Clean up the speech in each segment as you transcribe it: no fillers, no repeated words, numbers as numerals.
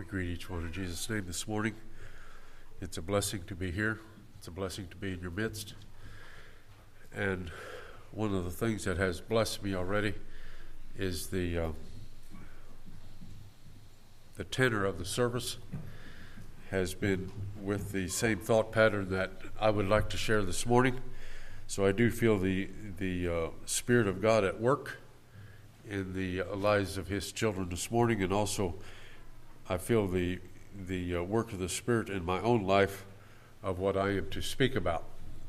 greet each one in Jesus' name this morning. It's a blessing to be here. It's a blessing to be in your midst. And one of the things that has blessed me already is the tenor of the service has been with the same thought pattern that I would like to share this morning. So I do feel the Spirit of God at work in the lives of His children this morning, and also I feel the work of the Spirit in my own life of what I am to speak about.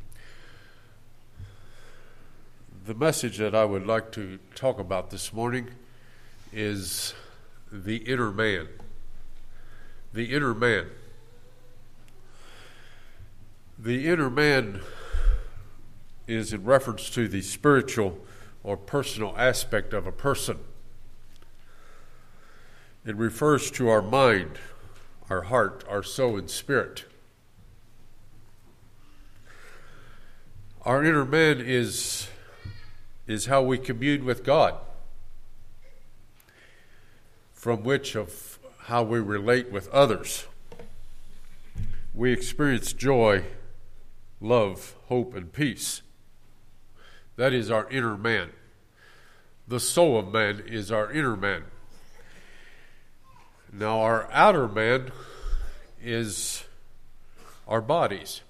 The message that I would like to talk about this morning is the inner man. The inner man. The inner man is in reference to the spiritual or personal aspect of a person. It refers to our mind, our heart, our soul, and spirit. Our inner man is how we commune with God, from which of how we relate with others. We experience joy, love, hope, and peace. That is our inner man. The soul of man is our inner man. Now, our outer man is our bodies,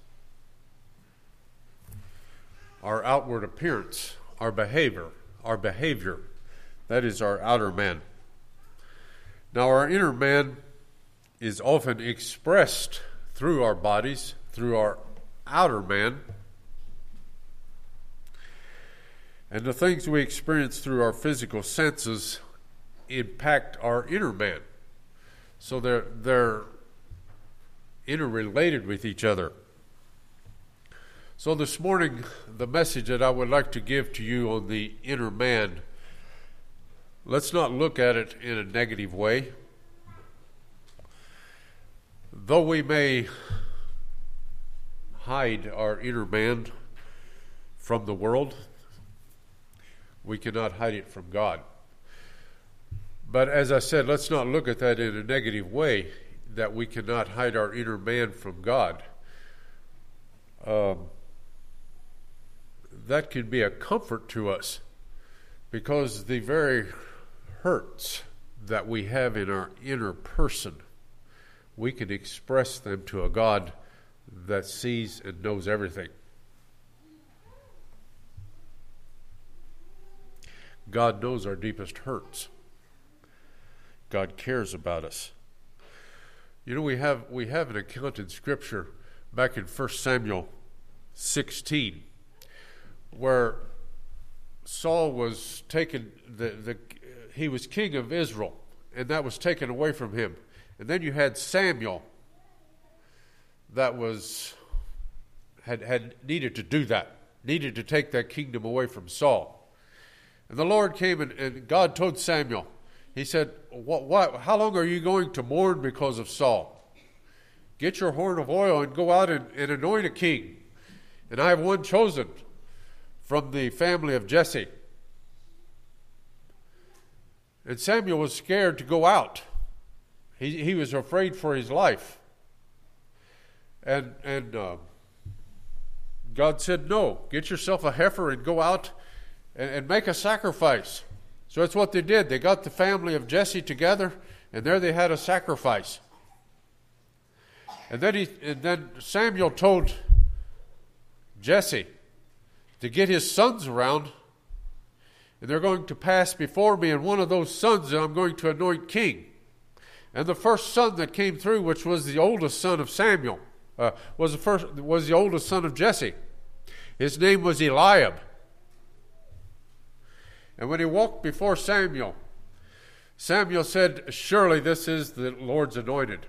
our outward appearance, our behavior. That is our outer man. Now, our inner man is often expressed through our bodies, through our outer man. And the things we experience through our physical senses impact our inner man. So they're interrelated with each other. So this morning, the message that I would like to give to you on the inner man, let's not look at it in a negative way. Though we may hide our inner man from the world, we cannot hide it from God. But as I said, let's not look at that in a negative way, that we cannot hide our inner man from God. That can be a comfort to us, because the very hurts that we have in our inner person, we can express them to a God that sees and knows everything. God knows our deepest hurts. God cares about us. You know, we have an account in Scripture back in 1 Samuel 16, where Saul was taken, he was king of Israel, and that was taken away from him. And then you had Samuel that had needed to do that, needed to take that kingdom away from Saul. And the Lord came and God told Samuel, He said, how long are you going to mourn because of Saul? Get your horn of oil and go out and anoint a king. And I have one chosen from the family of Jesse. And Samuel was scared to go out. He was afraid for his life. And God said, no, get yourself a heifer and go out and make a sacrifice. So that's what they did. They got the family of Jesse together, and there they had a sacrifice. And then Samuel told Jesse to get his sons around, and they're going to pass before me, and one of those sons I'm going to anoint king. And the first son that came through, which was the oldest son of Samuel, was the oldest son of Jesse. His name was Eliab. And when he walked before Samuel, Samuel said, surely this is the Lord's anointed.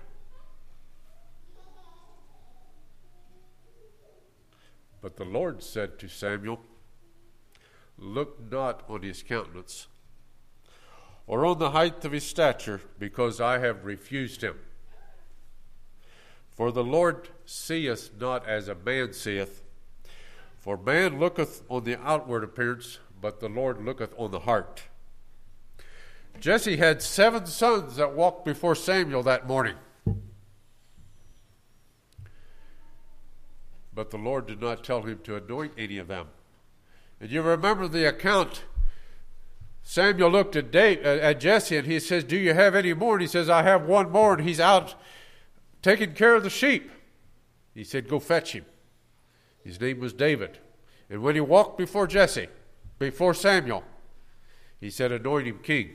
But the Lord said to Samuel, look not on his countenance, or on the height of his stature, because I have refused him. For the Lord seeth not as a man seeth, for man looketh on the outward appearance, but the Lord looketh on the heart. Jesse had 7 sons that walked before Samuel that morning. But the Lord did not tell him to anoint any of them. And you remember the account. Samuel looked at Jesse and he says, do you have any more? And he says, I have one more, and he's out taking care of the sheep. He said, go fetch him. His name was David. And when he walked before Samuel, he said, anoint him king.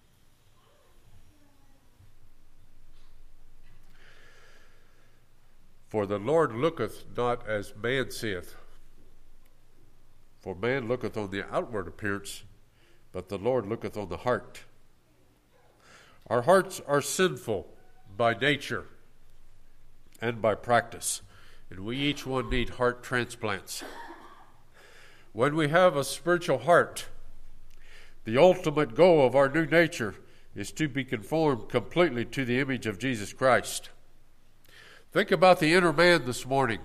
For the Lord looketh not as man seeth. For man looketh on the outward appearance, but the Lord looketh on the heart. Our hearts are sinful by nature and by practice, and we each one need heart transplants. When we have a spiritual heart, the ultimate goal of our new nature is to be conformed completely to the image of Jesus Christ. Think about the inner man this morning.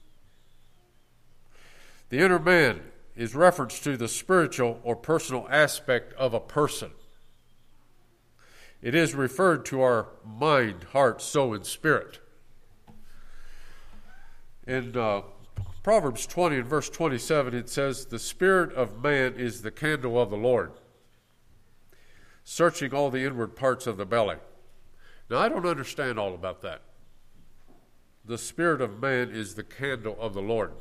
The inner man is reference to the spiritual or personal aspect of a person. It is referred to our mind, heart, soul, and spirit. In Proverbs 20 and verse 27, it says, the spirit of man is the candle of the Lord, searching all the inward parts of the belly. Now, I don't understand all about that. The spirit of man is the candle of the Lord.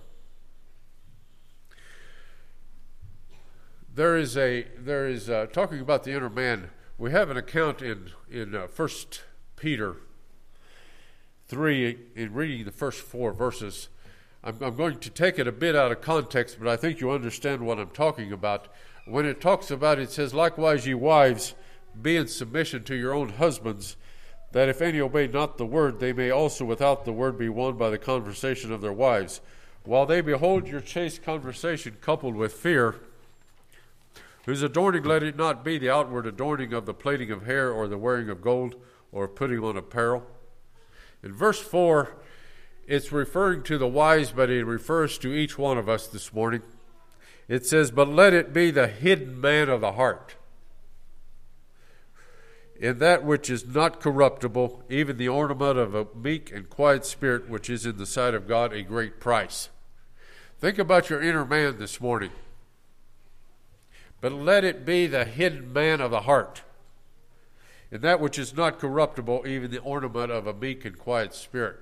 There is talking about the inner man. We have an account in 1 Peter 3, in reading the first 4 verses. I'm going to take it a bit out of context, but I think you understand what I'm talking about. When it talks about, it says, likewise, ye wives, be in submission to your own husbands, that if any obey not the word, they may also without the word be won by the conversation of their wives, while they behold your chaste conversation coupled with fear, whose adorning let it not be the outward adorning of the plaiting of hair, or the wearing of gold, or putting on apparel. In verse 4, it's referring to the wives, but it refers to each one of us this morning. It says, but let it be the hidden man of the heart, in that which is not corruptible, even the ornament of a meek and quiet spirit, which is in the sight of God a great price. Think about your inner man this morning. But let it be the hidden man of the heart, in that which is not corruptible, even the ornament of a meek and quiet spirit.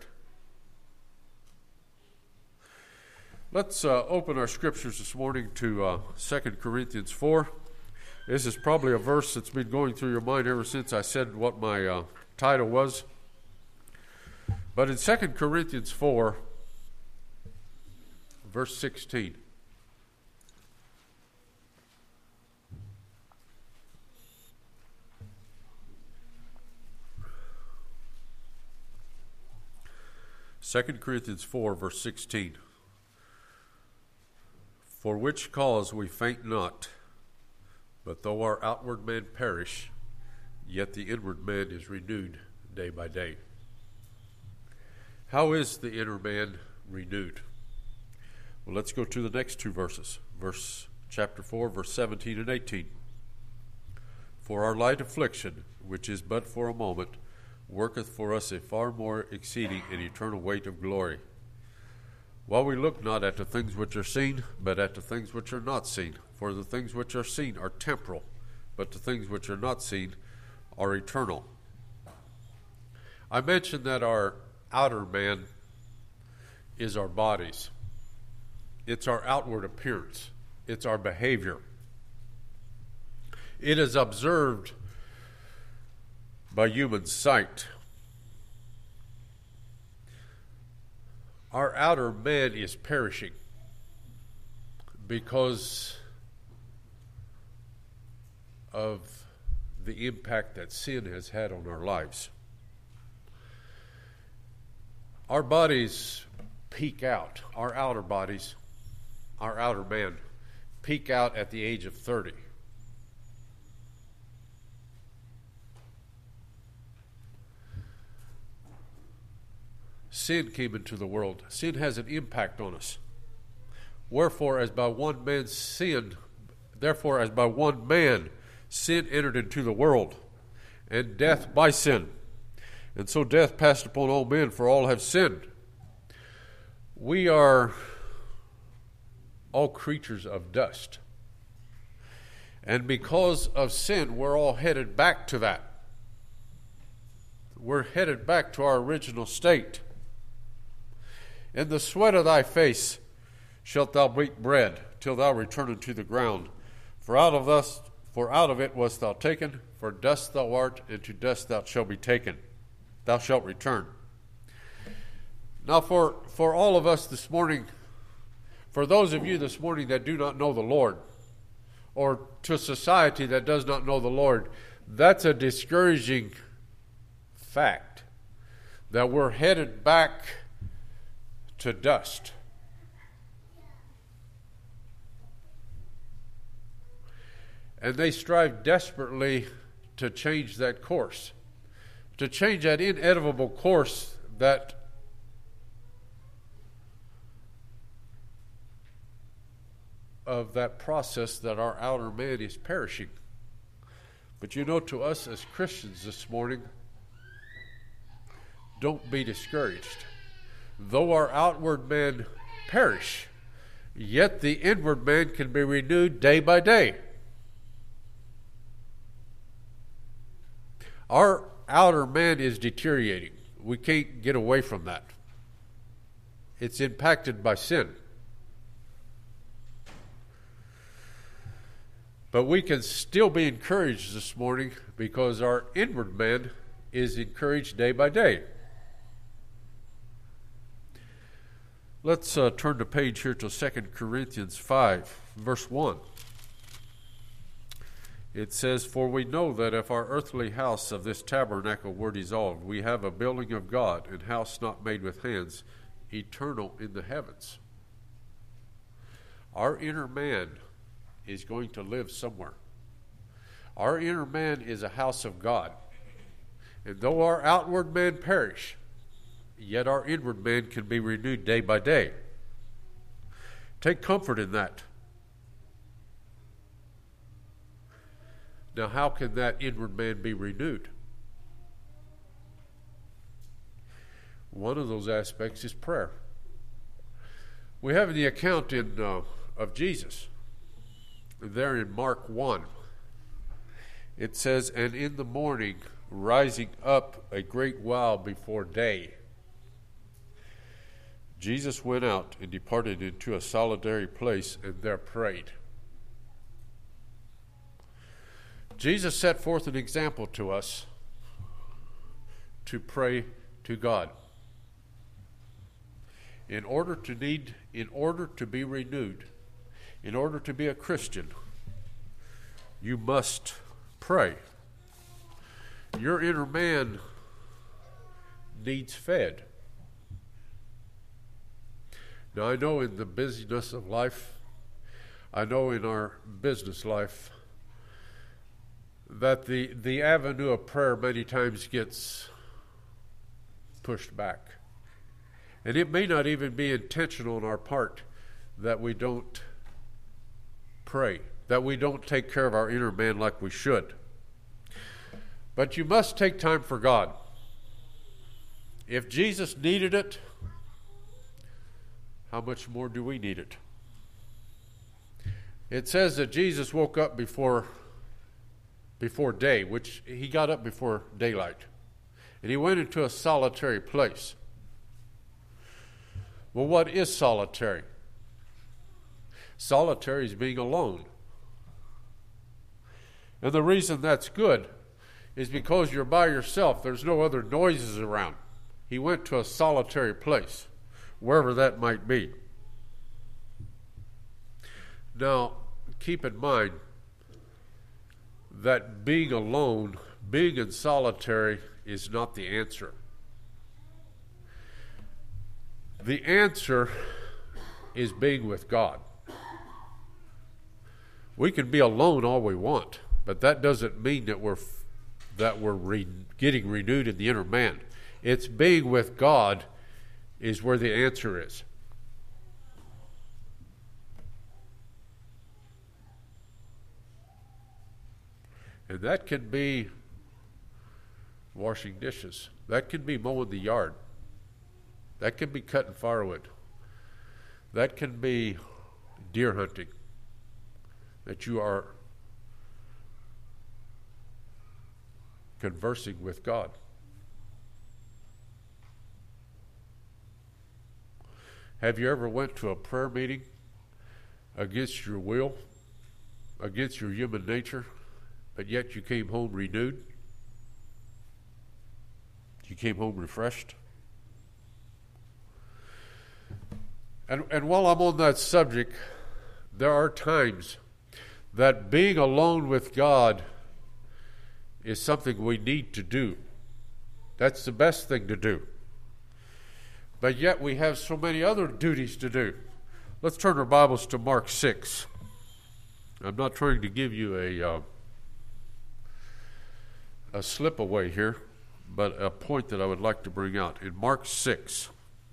Let's open our scriptures this morning to 2 Corinthians 4. This is probably a verse that's been going through your mind ever since I said what my title was. But in 2 Corinthians 4, verse 16. Second Corinthians 4, verse 16. For which cause we faint not, but though our outward man perish, yet the inward man is renewed day by day. How is the inner man renewed? Well, let's go to the next 2 verses. Chapter 4, verse 17 and 18. For our light affliction, which is but for a moment, worketh for us a far more exceeding and eternal weight of glory. While we look not at the things which are seen, but at the things which are not seen. For the things which are seen are temporal, but the things which are not seen are eternal. I mentioned that our outer man is our bodies. It's our outward appearance. It's our behavior. It is observed by human sight. Our outer man is perishing because of the impact that sin has had on our lives. Our bodies peak out, our outer bodies, our outer man, peak out at the age of 30. Sin came into the world. Sin has an impact on us. Wherefore, as by one man sin entered into the world, and death by sin. And so death passed upon all men, for all have sinned. We are all creatures of dust. And because of sin, we're all headed back to that. We're headed back to our original state. In the sweat of thy face shalt thou eat bread, till thou return unto the ground. For out of it wast thou taken, for dust thou art, and to dust thou shalt be taken. Thou shalt return. Now for all of us this morning, for those of you this morning that do not know the Lord, or to a society that does not know the Lord, that's a discouraging fact, that we're headed back to dust. And they strive desperately to change that course, to change that inevitable course that of that process that our outer man is perishing. But you know, to us as Christians this morning, don't be discouraged. Though our outward man perish, yet the inward man can be renewed day by day. Our outer man is deteriorating. We can't get away from that. It's impacted by sin. But we can still be encouraged this morning because our inward man is encouraged day by day. Let's turn the page here to 2 Corinthians 5, verse 1. It says, "For we know that if our earthly house of this tabernacle were dissolved, we have a building of God, and house not made with hands, eternal in the heavens." Our inner man is going to live somewhere. Our inner man is a house of God. And though our outward man perish, yet our inward man can be renewed day by day. Take comfort in that. Now, how can that inward man be renewed? One of those aspects is prayer. We have the account of Jesus. There in Mark 1, it says, "And in the morning, rising up a great while before day, Jesus went out and departed into a solitary place, and there prayed." Jesus set forth an example to us to pray to God. In order to be renewed, in order to be a Christian, you must pray. Your inner man needs fed. Now, I know in the busyness of life, I know in our business life, that the avenue of prayer many times gets pushed back. And it may not even be intentional on our part that we don't pray, that we don't take care of our inner man like we should. But you must take time for God. If Jesus needed it, how much more do we need it? It says that Jesus woke up before day, which he got up before daylight. And he went into a solitary place. Well, what is solitary? Solitary is being alone. And the reason that's good is because you're by yourself. There's no other noises around. He went to a solitary place, wherever that might be. Now, keep in mind that being alone, being in solitary, is not the answer. The answer is being with God. We can be alone all we want, but that doesn't mean that we're getting renewed in the inner man. It's being with God is where the answer is. And that can be washing dishes. That can be mowing the yard. That can be cutting firewood. That can be deer hunting. That you are conversing with God. Have you ever went to a prayer meeting against your will, against your human nature, but yet you came home renewed? You came home refreshed? And while I'm on that subject, there are times that being alone with God is something we need to do. That's the best thing to do. But yet we have so many other duties to do. Let's turn our Bibles to Mark 6. I'm not trying to give you a slip away here, but a point that I would like to bring out. In Mark 6,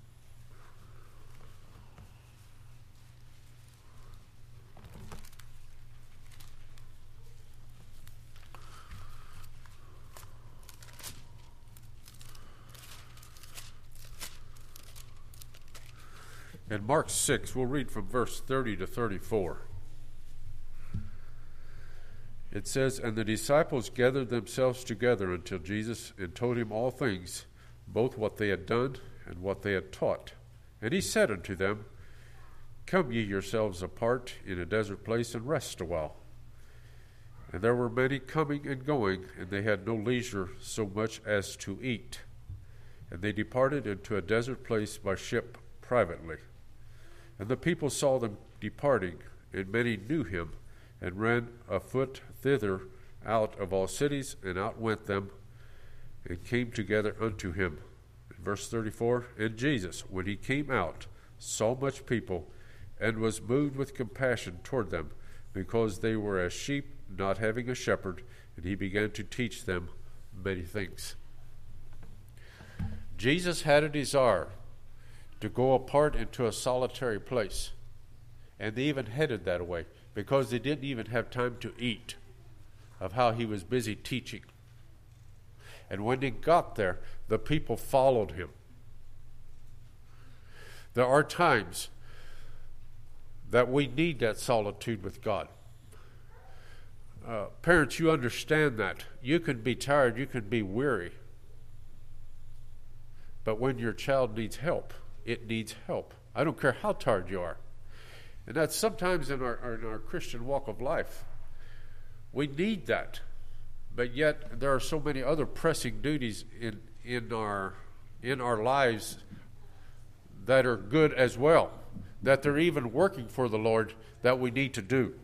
we'll read from verse 30 to 34. It says, "And the disciples gathered themselves together until Jesus and told him all things, both what they had done and what they had taught. And he said unto them, Come ye yourselves apart in a desert place and rest a while. And there were many coming and going, and they had no leisure so much as to eat. And they departed into a desert place by ship privately. And the people saw them departing, and many knew him, and ran afoot thither out of all cities, and outwent them, and came together unto him." In verse 34, "And Jesus, when he came out, saw much people, and was moved with compassion toward them, because they were as sheep not having a shepherd, and he began to teach them many things." Jesus had a desire to go apart into a solitary place, and they even headed that way because they didn't even have time to eat of how he was busy teaching. And when he got there, the people followed him. There are times that we need that solitude with God. Parents, you understand that. You can be tired, you can be weary. But when your child needs help, it needs help. I don't care how tired you are. And that's sometimes in our Christian walk of life. We need that. But yet there are so many other pressing duties in our lives that are good as well, that they're even working for the Lord, that we need to do.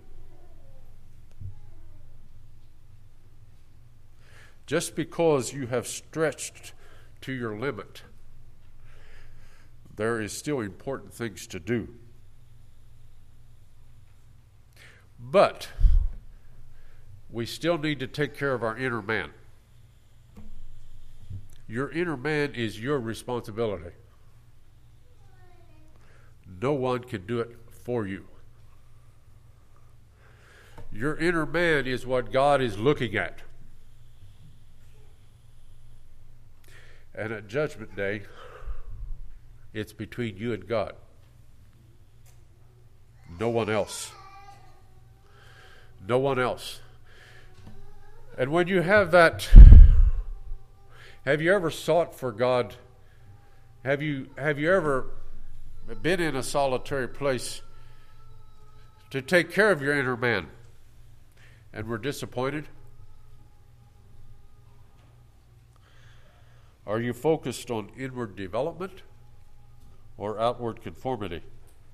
Just because you have stretched to your limit, there is still important things to do. But we still need to take care of our inner man. Your inner man is your responsibility. No one can do it for you. Your inner man is what God is looking at. And at Judgment Day, it's between you and God. No one else. No one else. And when you have that, have you ever sought for God? Have you ever been in a solitary place to take care of your inner man and were disappointed? Are you focused on inward development or outward conformity?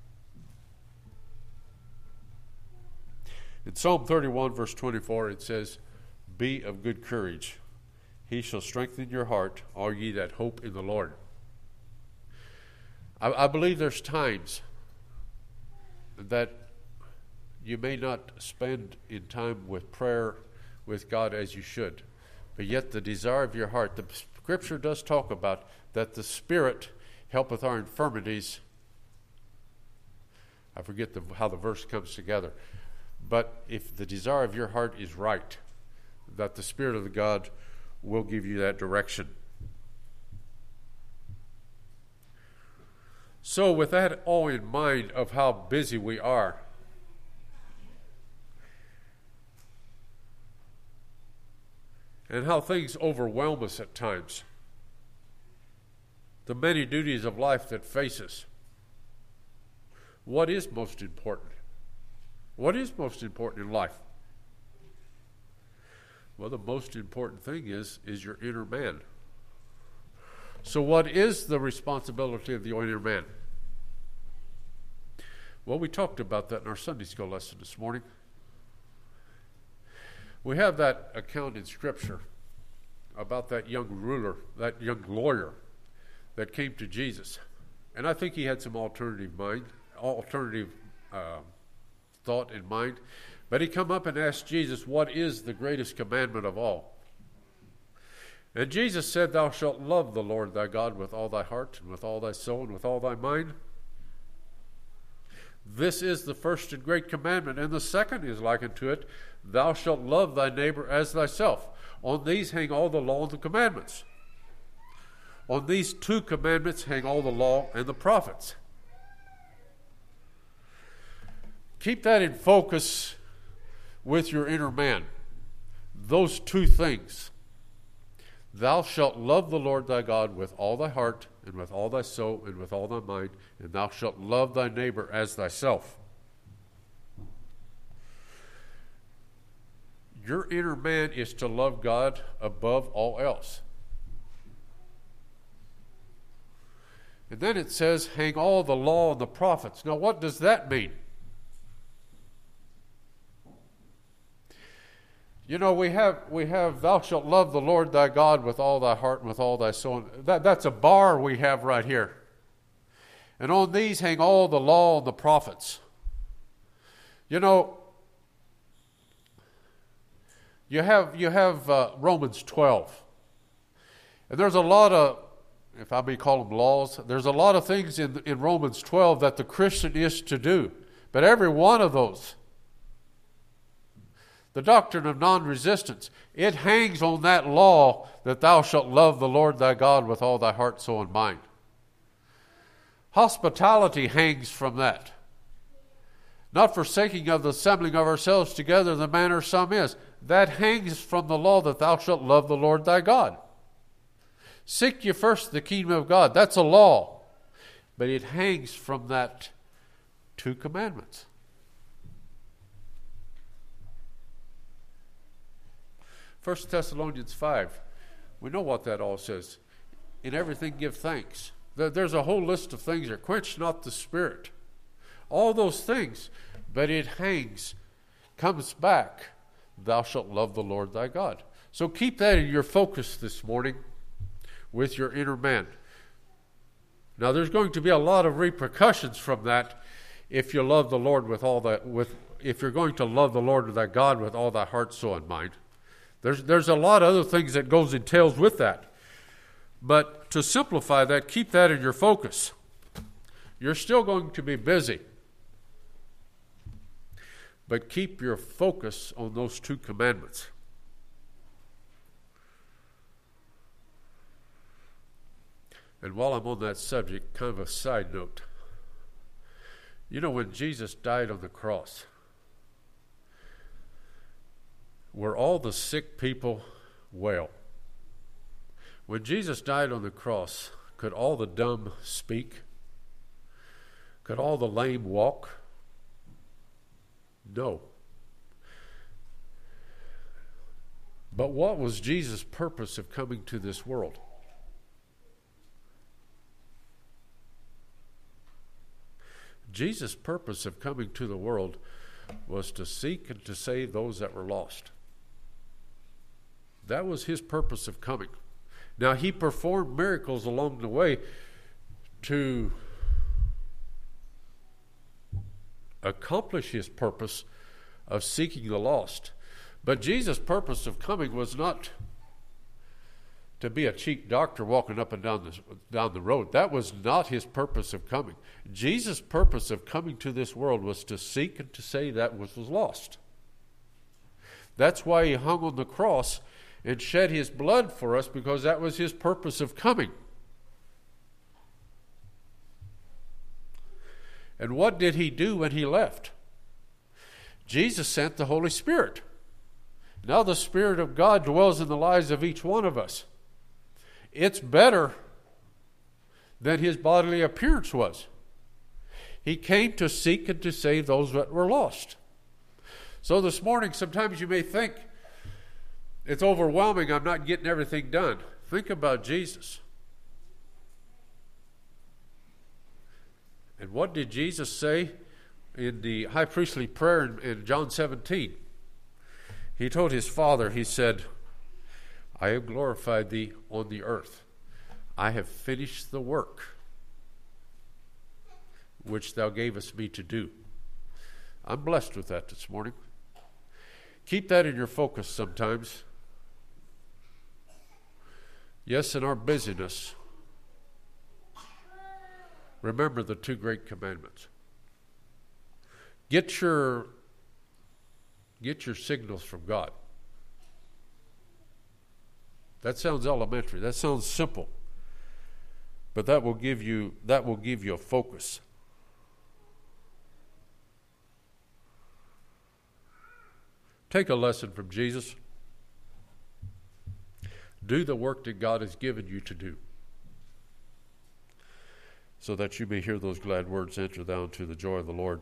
In Psalm 31, verse 24, it says, "Be of good courage. He shall strengthen your heart, all ye that hope in the Lord." I believe there's times that you may not spend in time with prayer with God as you should, but yet the desire of your heart, the Scripture does talk about that the Spirit helpeth our infirmities. I forget how the verse comes together. But if the desire of your heart is right, that the Spirit of the God will give you that direction. So with that all in mind of how busy we are, and how things overwhelm us at times, the many duties of life that face us, what is most important? What is most important in life? Well, the most important thing is your inner man. So what is the responsibility of the inner man? Well, we talked about that in our Sunday school lesson this morning. We have that account in Scripture about that young ruler, that young lawyer that came to Jesus. And I think he had some alternative thought in mind. But he come up and asked Jesus, what is the greatest commandment of all? And Jesus said, thou shalt love the Lord thy God with all thy heart, and with all thy soul, and with all thy mind. This is the first and great commandment, and the second is like unto it, thou shalt love thy neighbor as thyself. On these hang all the law and the commandments. On these two commandments hang all the law and the prophets. Keep that in focus with your inner man. Those two things. Thou shalt love the Lord thy God with all thy heart, and with all thy soul, and with all thy mind, and thou shalt love thy neighbor as thyself. Your inner man is to love God above all else. And then it says, hang all the law and the prophets. Now, what does that mean? You know, we have thou shalt love the Lord thy God with all thy heart and with all thy soul. That's a bar we have right here. And on these hang all the law and the prophets. You know, you have Romans 12. And there's a lot of, if I may call them laws, there's a lot of things in Romans 12 that the Christian is to do. But every one of those, the doctrine of non-resistance, it hangs on that law that thou shalt love the Lord thy God with all thy heart, soul, and mind. Hospitality hangs from that. Not forsaking of the assembling of ourselves together in the manner some is. That hangs from the law that thou shalt love the Lord thy God. Seek ye first the kingdom of God. That's a law. But it hangs from that two commandments. 1 Thessalonians 5. We know what that all says. In everything give thanks. There's a whole list of things there. Quench not the spirit. All those things. But it hangs, comes back. Thou shalt love the Lord thy God. So keep that in your focus this morning with your inner man. Now there's going to be a lot of repercussions from that if you love the Lord with all that, if you're going to love the Lord thy God with all thy heart, soul, and mind. There's a lot of other things that entails with that. But to simplify that, keep that in your focus. You're still going to be busy. But keep your focus on those two commandments. And while I'm on that subject, kind of a side note. You know, when Jesus died on the cross, were all the sick people well? When Jesus died on the cross, could all the dumb speak? Could all the lame walk? No. But what was Jesus' purpose of coming to this world? Jesus' purpose of coming to the world was to seek and to save those that were lost. That was his purpose of coming. Now, he performed miracles along the way to accomplish his purpose of seeking the lost. But Jesus' purpose of coming was not to be a cheap doctor walking up and down the road. That was not his purpose of coming. Jesus' purpose of coming to this world was to seek and to save that which was lost. That's why he hung on the cross and shed his blood for us because that was his purpose of coming. And what did he do when he left? Jesus sent the Holy Spirit. Now the Spirit of God dwells in the lives of each one of us. It's better than his bodily appearance was. He came to seek and to save those that were lost. So this morning, sometimes you may think, it's overwhelming, I'm not getting everything done. Think about Jesus. And what did Jesus say in the high priestly prayer in John 17? He told his Father, he said, I have glorified thee on the earth. I have finished the work which thou gavest me to do. I'm blessed with that this morning. Keep that in your focus sometimes. Yes, in our busyness, remember the two great commandments. Get your signals from God. That sounds elementary. That sounds simple. But that will give you a focus. Take a lesson from Jesus. Do the work that God has given you to do, so that you may hear those glad words, enter thou into the joy of the Lord.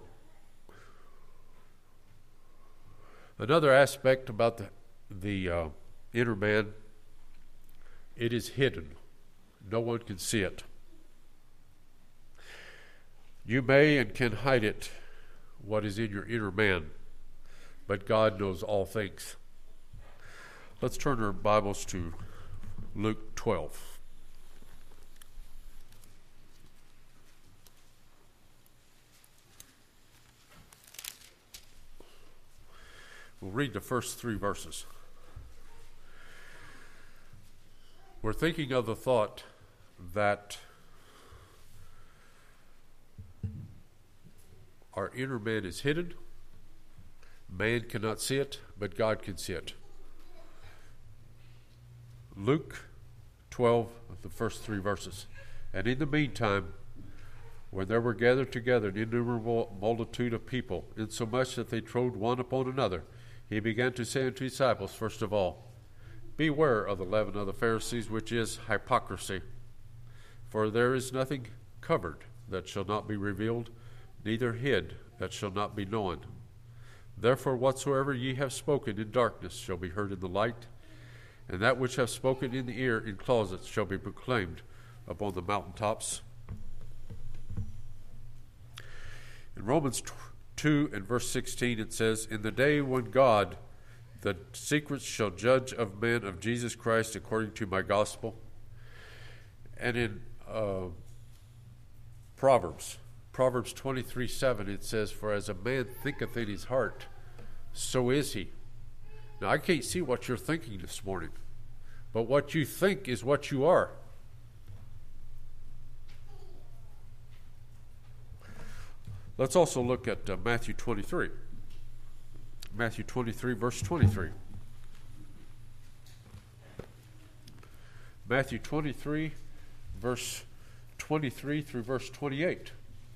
Another aspect about the inner man, it is hidden. No one can see it. You may and can hide it, what is in your inner man, but God knows all things. Let's turn our Bibles to Luke 12. We'll read the first 3 verses. We're thinking of the thought that our inner man is hidden. Man cannot see it, but God can see it. Luke 12, the first 3 verses. And in the meantime, when there were gathered together an innumerable multitude of people, insomuch that they trode one upon another, he began to say unto his disciples, first of all, beware of the leaven of the Pharisees, which is hypocrisy. For there is nothing covered that shall not be revealed, neither hid that shall not be known. Therefore whatsoever ye have spoken in darkness shall be heard in the light, and that which have spoken in the ear in closets shall be proclaimed upon the mountaintops. In Romans 2 and verse 16 it says, in the day when God the secrets shall judge of men of Jesus Christ according to my gospel. And in Proverbs 23:7 it says, for as a man thinketh in his heart, so is he. Now I can't see what you're thinking this morning, but what you think is what you are. Let's also look at Matthew 23. Matthew 23, verse 23. Matthew 23, verse 23 through verse 28.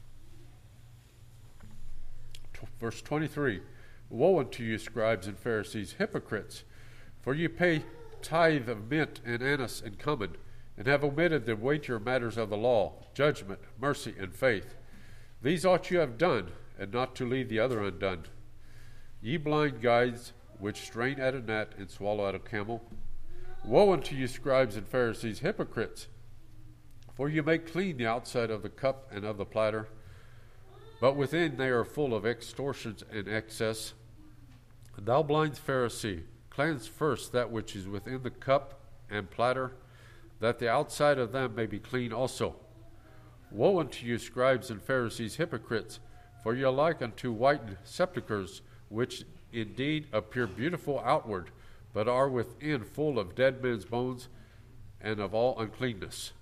Verse 23. Woe unto you, scribes and Pharisees, hypocrites, for ye pay tithe of mint and anise and cumin, and have omitted the weightier matters of the law, judgment, mercy, and faith. These ought you have done, and not to leave the other undone. Ye blind guides, which strain at a gnat and swallow at a camel. Woe unto you, scribes and Pharisees, hypocrites! For you make clean the outside of the cup and of the platter, but within they are full of extortions and excess. Thou blind Pharisee, cleanse first that which is within the cup and platter, that the outside of them may be clean also. Woe unto you, scribes and Pharisees, hypocrites! For ye are like unto whitened sepulchres, which indeed appear beautiful outward, but are within full of dead men's bones and of all uncleanness.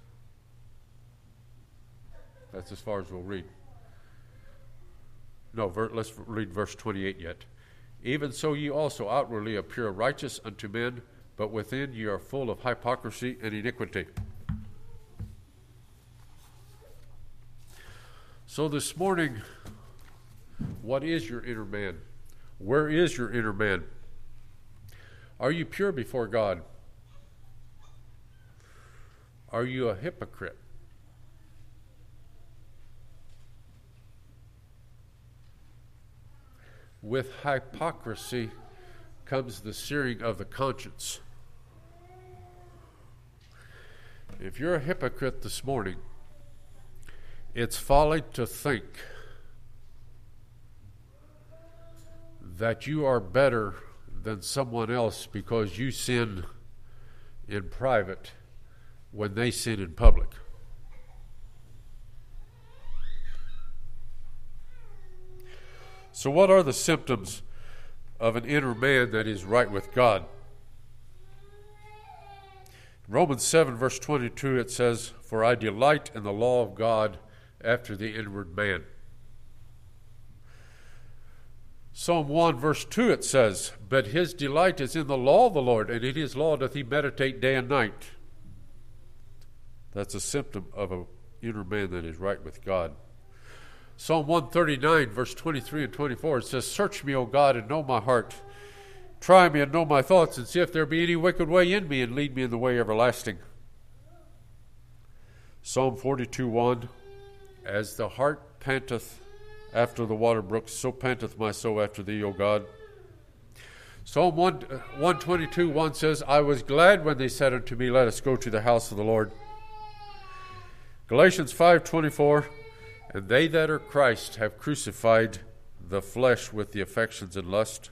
That's as far as we'll read. No, let's read verse 28 yet. Even so ye also outwardly appear righteous unto men, but within ye are full of hypocrisy and iniquity. So this morning, what is your inner man? Where is your inner man? Are you pure before God? Are you a hypocrite? With hypocrisy comes the searing of the conscience. If you're a hypocrite this morning, it's folly to think that you are better than someone else because you sin in private when they sin in public. So what are the symptoms of an inner man that is right with God? Romans 7 verse 22 it says, "For I delight in the law of God after the inward man." Psalm 1 verse 2 it says, "But his delight is in the law of the Lord, and in his law doth he meditate day and night." That's a symptom of an inner man that is right with God. Psalm 139 verse 23 and 24 it says, "Search me, O God, and know my heart. Try me and know my thoughts, and see if there be any wicked way in me, and lead me in the way everlasting." Psalm 42:1, "As the hart panteth after the water brooks, so panteth my soul after thee, O God." Psalm 122:1 says, "I was glad when they said unto me, Let us go to the house of the Lord." Galatians 5:24, "And they that are Christ have crucified the flesh with the affections and lust."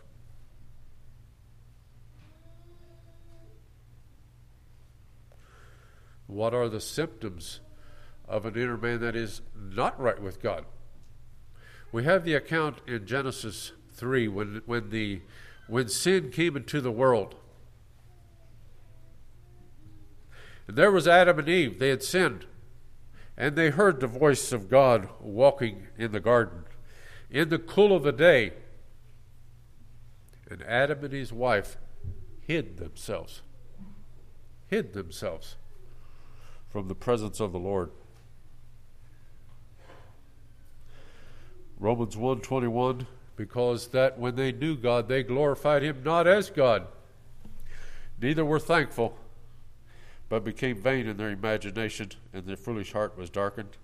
What are the symptoms of an inner man that is not right with God? We have the account in Genesis 3 when sin came into the world. And there was Adam and Eve. They had sinned. And they heard the voice of God walking in the garden in the cool of the day. And Adam and his wife hid themselves from the presence of the Lord. Romans 1:21, "Because that when they knew God, they glorified him not as God, neither were thankful, but became vain in their imagination, and their foolish heart was darkened."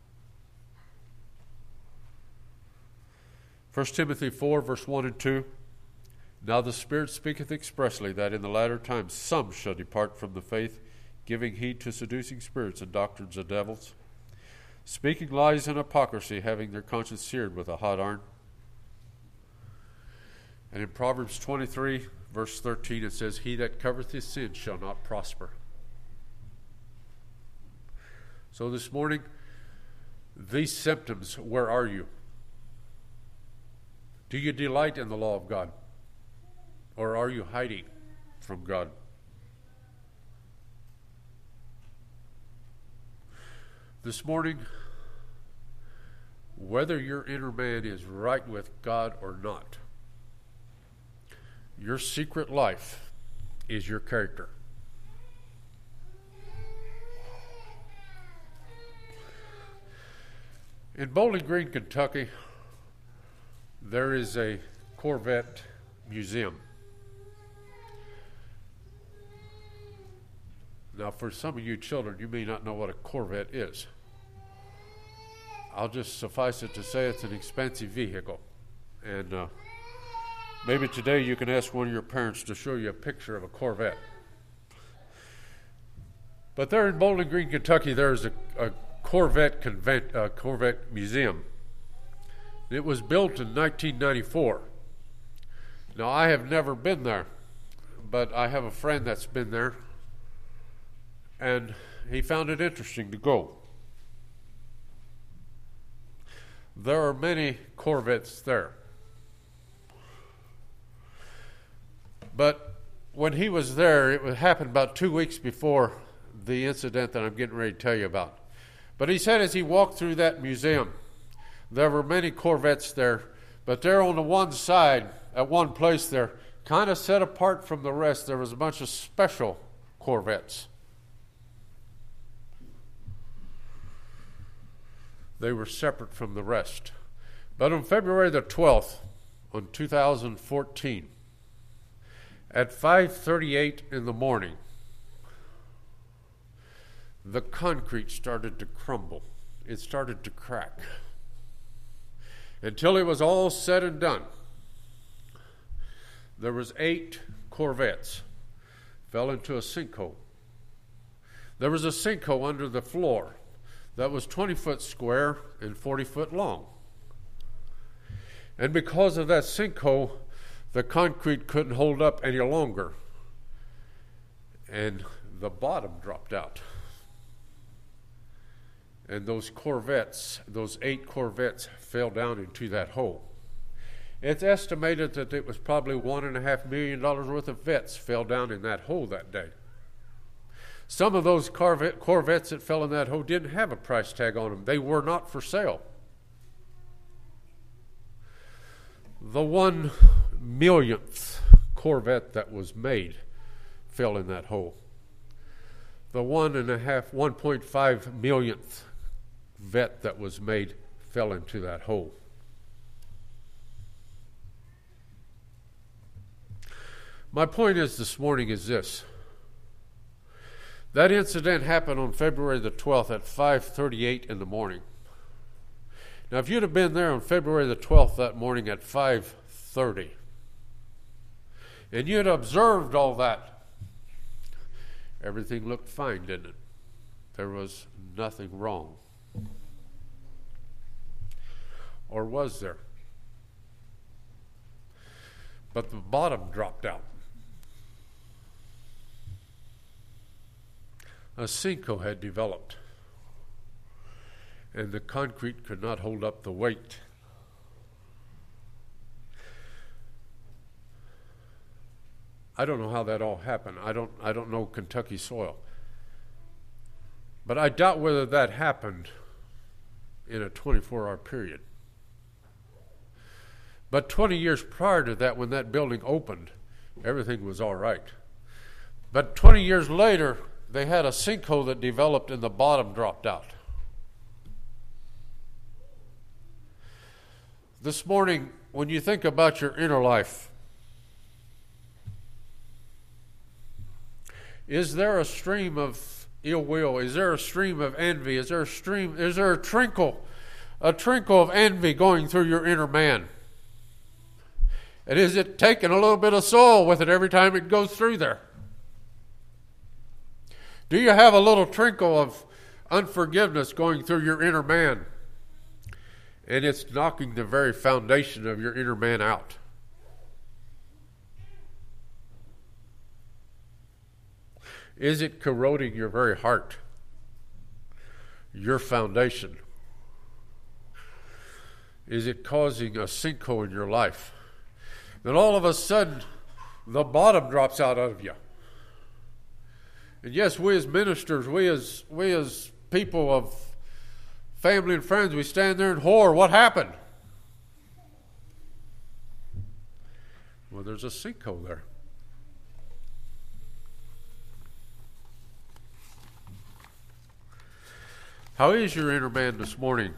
1 Timothy 4, verse 1 and 2, "Now the Spirit speaketh expressly that in the latter times some shall depart from the faith, giving heed to seducing spirits and doctrines of devils, speaking lies and hypocrisy, having their conscience seared with a hot iron." And in Proverbs 23, verse 13, it says, "He that covereth his sin shall not prosper." So this morning, these symptoms, where are you? Do you delight in the law of God? Or are you hiding from God? This morning, whether your inner man is right with God or not, your secret life is your character. In Bowling Green, Kentucky, there is a Corvette museum. Now, for some of you children, you may not know what a Corvette is. I'll just suffice it to say it's an expensive vehicle. And maybe today you can ask one of your parents to show you a picture of a Corvette. But there in Bowling Green, Kentucky, there's a Corvette museum. It was built in 1994. Now, I have never been there, but I have a friend that's been there, and he found it interesting to go. There are many Corvettes there. But when he was there, it happened about 2 weeks before the incident that I'm getting ready to tell you about. But he said as he walked through that museum, there were many Corvettes there, but there on the one side, at one place there, kind of set apart from the rest. There was a bunch of special corvettes. They were separate from the rest. But on February the 12th, on 2014, at 5:38 in the morning, the concrete started to crumble. It started to crack. Until it was all said and done, there was 8 corvettes fell into a sinkhole. There was a sinkhole under the floor that was 20 foot square and 40 foot long. And because of that sinkhole, the concrete couldn't hold up any longer. And the bottom dropped out. And those corvettes, those 8 corvettes, fell down into that hole. It's estimated that it was probably $1.5 million worth of vets fell down in that hole that day. Some of those corvettes that fell in that hole didn't have a price tag on them. They were not for sale. The 1/1,000,000th corvette that was made fell in that hole. The 1.5 millionth vet that was made fell into that hole. My point is this morning is this. That incident happened on February the 12th at 5:38 in the morning. Now, if you'd have been there on February the 12th that morning at 5:30, and you'd observed all that, everything looked fine, didn't it? There was nothing wrong. Or was there? But the bottom dropped out. A sinkhole had developed, and the concrete could not hold up the weight. I don't know how that all happened. I don't know Kentucky soil. But I doubt whether that happened in a 24-hour period. But 20 years prior to that, when that building opened, everything was all right. But 20 years later, they had a sinkhole that developed and the bottom dropped out. This morning, when you think about your inner life, is there a stream of ill will? Is there a stream of envy? Is there a trickle of envy going through your inner man? And is it taking a little bit of soil with it every time it goes through there? Do you have a little trickle of unforgiveness going through your inner man? And it's knocking the very foundation of your inner man out. Is it corroding your very heart? Your foundation? Is it causing a sinkhole in your life? Then all of a sudden, the bottom drops out of you. And yes, we as ministers, we as people of family and friends, we stand there in horror. What happened? Well, there's a sinkhole there. How is your inner man this morning?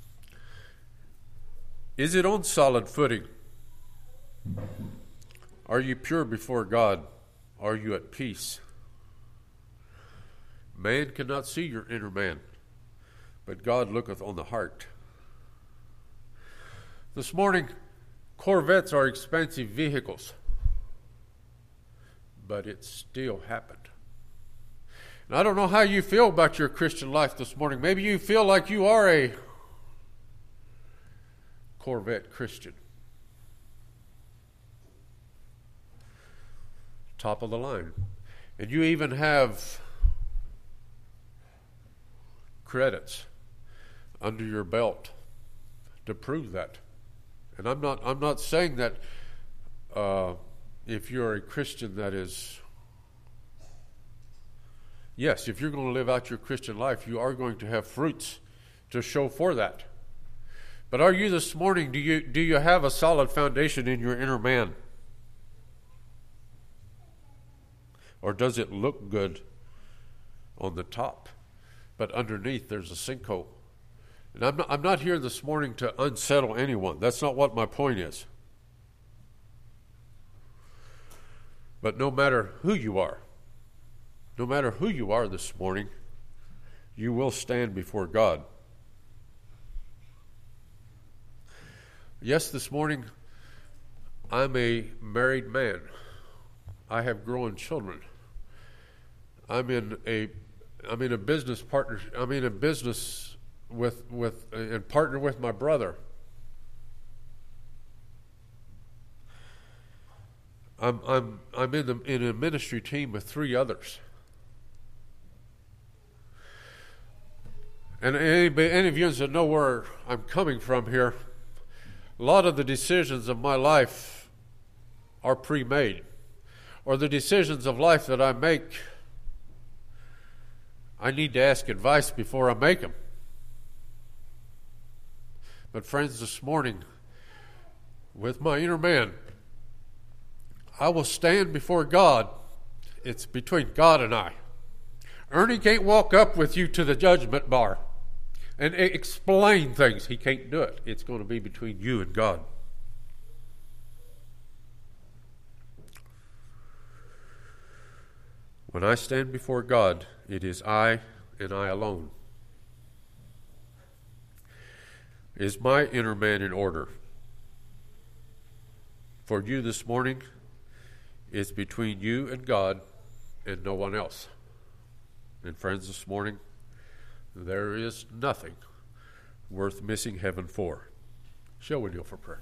Is it on solid footing? Are you pure before God? Are you at peace? Man cannot see your inner man, but God looketh on the heart. This morning, Corvettes are expensive vehicles, but it still happened. And I don't know how you feel about your Christian life this morning. Maybe you feel like you are a Corvette Christian. Top of the line. And you even have credits under your belt to prove that. And I'm not saying that if you're a Christian that is, yes, if you're going to live out your Christian life, you are going to have fruits to show for that. But are you this morning, do you have a solid foundation in your inner man? Or does it look good on the top, but underneath there's a sinkhole? And I'm not here this morning to unsettle anyone. That's not what my point is. But no matter who you are this morning, you will stand before God. Yes, this morning, I'm a married man. I have grown children. I'm in a business partnership. I'm in a business and partner with my brother. I'm in a ministry team with 3 others. And any of you that know where I'm coming from here, a lot of the decisions of my life are pre-made. Or the decisions of life that I make, I need to ask advice before I make them. But friends, this morning, with my inner man, I will stand before God. It's between God and I. Ernie can't walk up with you to the judgment bar and explain things. He can't do it. It's going to be between you and God. When I stand before God, it is I and I alone. Is my inner man in order? For you this morning, it's between you and God and no one else. And friends, this morning, there is nothing worth missing heaven for. Shall we kneel for prayer?